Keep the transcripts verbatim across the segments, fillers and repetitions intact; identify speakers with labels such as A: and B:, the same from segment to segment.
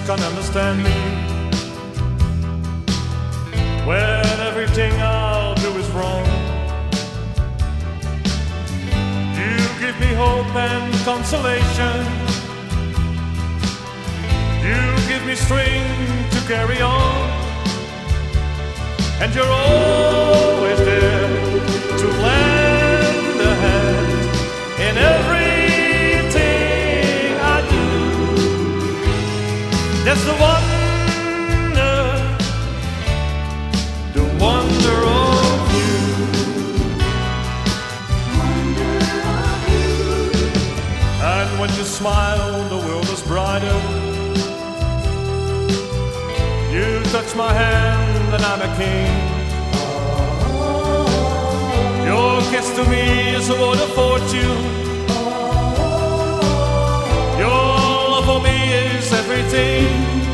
A: can't understand me, when everything I'll do is wrong. You give me hope and consolation, you give me strength to carry on, and you're always there to lend a hand in everything I do. That's the wonder, the wonder of you.
B: Wonder of you.
A: And when you smile, the world is brighter. You touch my hand and I'm a king. Your kiss to me is a word of fortune. Your love for me is everything.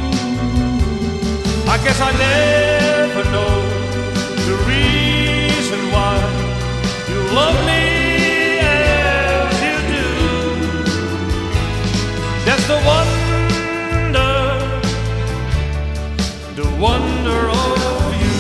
A: I guess I never know the reason why you love me as you do. That's the wonder, the wonder of you.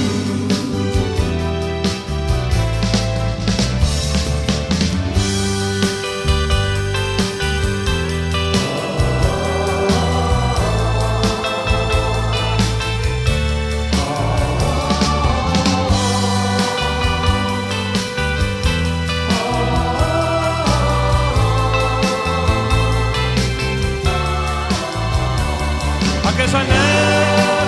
A: I guess I never